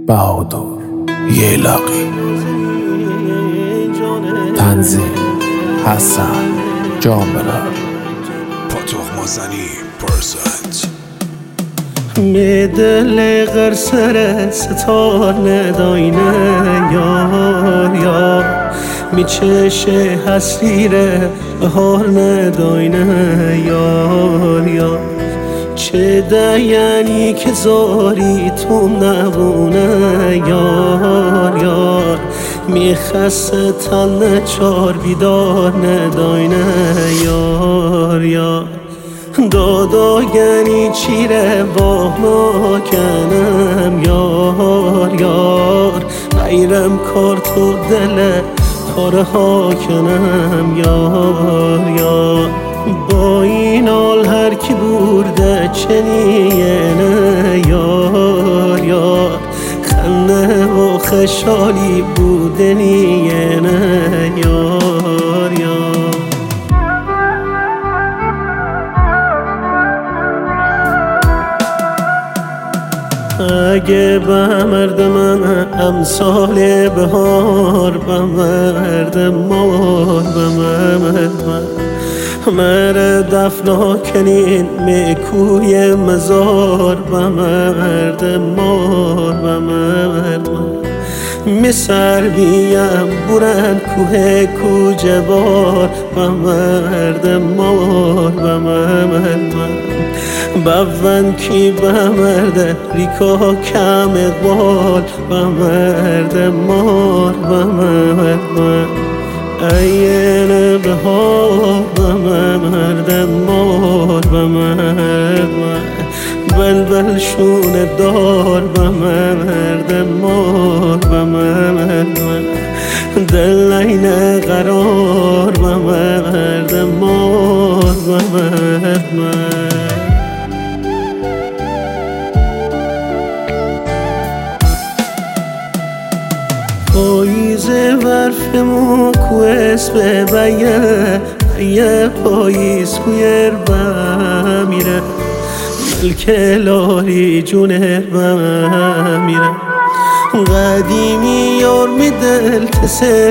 بهادر ییلاقی. تنظیم حسن جاملا. پاتوق مازنی پرسنت می دل غرسر ستار نداینه یار یار می چشه حسیره بهار نداینه یار یار چه دیانی که زاری تو نبونه یار یار می خسته تن چار بیدار نداینه یار یار دادا یعنی چیره با ما کنم یار یار غیرم کار تو دل پاره ها کنم یار یار با این حال هر کی برده چنینه یار یار خنده و خشالی بودنیه نه یار یار اگه به مرد من امثال بهار به مرد مار به مرد مرد دفنا کنین میکوی مزار به مرد مار به مرد مثل بیم برن کوه کوجبار به مرد مار به مرد بون کی به مرد ریکا کم اقبال به مرد مار به مرد این بهار به مرد مار به مرد بلبل شونه دار به مرد مار به مرد دل این قرار به مرد مار به مرد پاییز برف ما کو اسم بیه پاییز کویر بمیره ملک لاری جونه بمیره قدیمی یار می دل تسر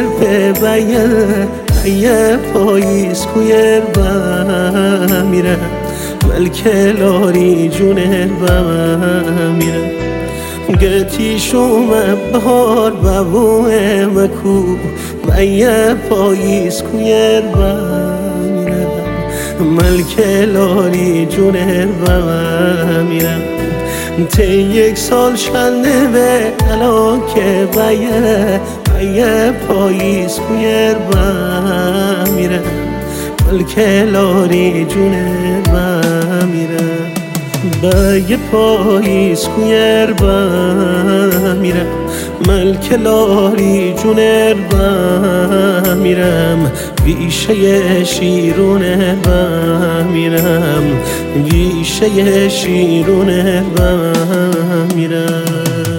بیه پاییز کویر بمیره ملک لاری جونه بمیره گتی شوم بهار بابوه مکو بیه پاییز کویر بمیرم ملک لاری جونه بمیرم تی یک سال شنده به الان که بیه پاییز کویر بمیرم ملک لاری جونه بمیرم بیه پاییز کویر بمیرم ملک لاری جونر بمیرم ویشه شیرونه بمیرم ویشه شیرونه بمیرم